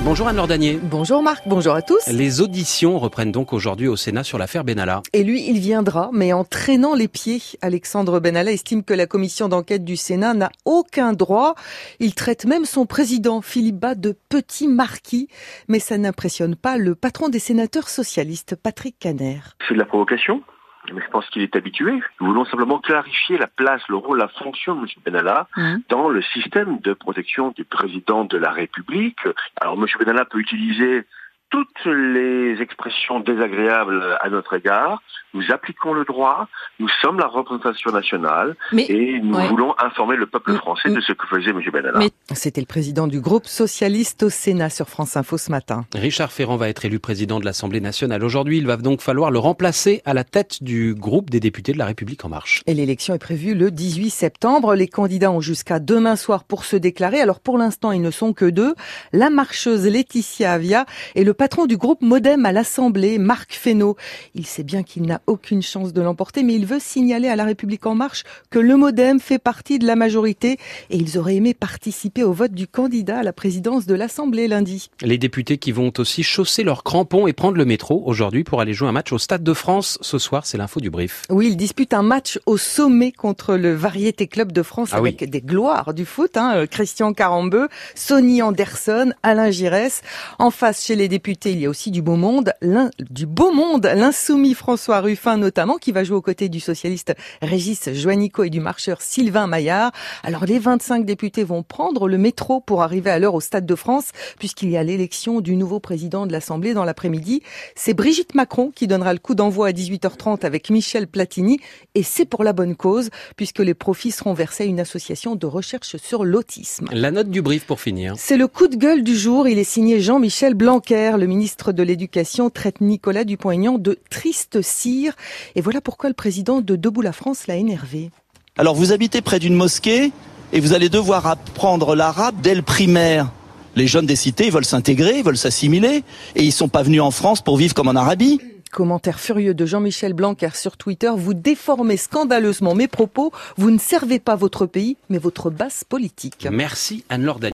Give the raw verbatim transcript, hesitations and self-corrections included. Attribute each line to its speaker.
Speaker 1: Bonjour Anne-Laure Danier.
Speaker 2: Bonjour Marc, bonjour à tous.
Speaker 1: Les auditions reprennent donc aujourd'hui au Sénat sur l'affaire Benalla.
Speaker 2: Et lui, il viendra, mais en traînant les pieds. Alexandre Benalla estime que la commission d'enquête du Sénat n'a aucun droit. Il traite même son président, Philippe Bas, de petit marquis. Mais ça n'impressionne pas le patron des sénateurs socialistes, Patrick Kanner.
Speaker 3: C'est de la provocation, mais je pense qu'il est habitué. Nous voulons simplement clarifier la place, le rôle, la fonction de M. Benalla mmh. dans le système de protection du président de la République. Alors M. Benalla peut utiliser toutes les expressions désagréables à notre égard. Nous appliquons le droit, nous sommes la représentation nationale mais, et nous ouais. voulons informer le peuple français mmh. de ce que faisait M. Benalla.
Speaker 2: Mais c'était le président du groupe socialiste au Sénat sur France Info ce matin.
Speaker 1: Richard Ferrand va être élu président de l'Assemblée nationale. Aujourd'hui, il va donc falloir le remplacer à la tête du groupe des députés de La République En Marche.
Speaker 2: Et l'élection est prévue le dix-huit septembre. Les candidats ont jusqu'à demain soir pour se déclarer. Alors pour l'instant, ils ne sont que deux. La marcheuse Laetitia Avia et le patron du groupe Modem à l'Assemblée, Marc Fesneau. Il sait bien qu'il n'a aucune chance de l'emporter, mais il veut signaler à La République En Marche que le Modem fait partie de la majorité et ils auraient aimé participer au vote du candidat à la présidence de l'Assemblée lundi.
Speaker 1: Les députés qui vont aussi chausser leurs crampons et prendre le métro aujourd'hui pour aller jouer un match au Stade de France. Ce soir, c'est l'info du brief.
Speaker 2: Oui, ils disputent un match au sommet contre le Variété Club de France ah avec oui. des gloires du foot, hein, Christian Carambeu, Sonny Anderson, Alain Giresse. En face, chez les députés, il y a aussi du beau monde, du beau monde, l'insoumis François Ruffin notamment, qui va jouer aux côtés du socialiste Régis Juanico et du marcheur Sylvain Maillard. Alors les vingt-cinq députés vont prendre le métro pour arriver à l'heure au Stade de France, puisqu'il y a l'élection du nouveau président de l'Assemblée dans l'après-midi. C'est Brigitte Macron qui donnera le coup d'envoi à dix-huit heures trente avec Michel Platini, et c'est pour la bonne cause, puisque les profits seront versés à une association de recherche sur l'autisme.
Speaker 1: La note du brief pour finir.
Speaker 2: C'est le coup de gueule du jour, il est signé Jean-Michel Blanquer. Le ministre de l'Éducation traite Nicolas Dupont-Aignan de triste cire. Et voilà pourquoi le président de Debout la France l'a énervé.
Speaker 4: Alors vous habitez près d'une mosquée et vous allez devoir apprendre l'arabe dès le primaire. Les jeunes des cités, ils veulent s'intégrer, ils veulent s'assimiler et ils sont pas venus en France pour vivre comme en Arabie.
Speaker 2: Commentaire furieux de Jean-Michel Blanquer sur Twitter. Vous déformez scandaleusement mes propos. Vous ne servez pas votre pays, mais votre base politique.
Speaker 1: Merci Anne-Laure Danier.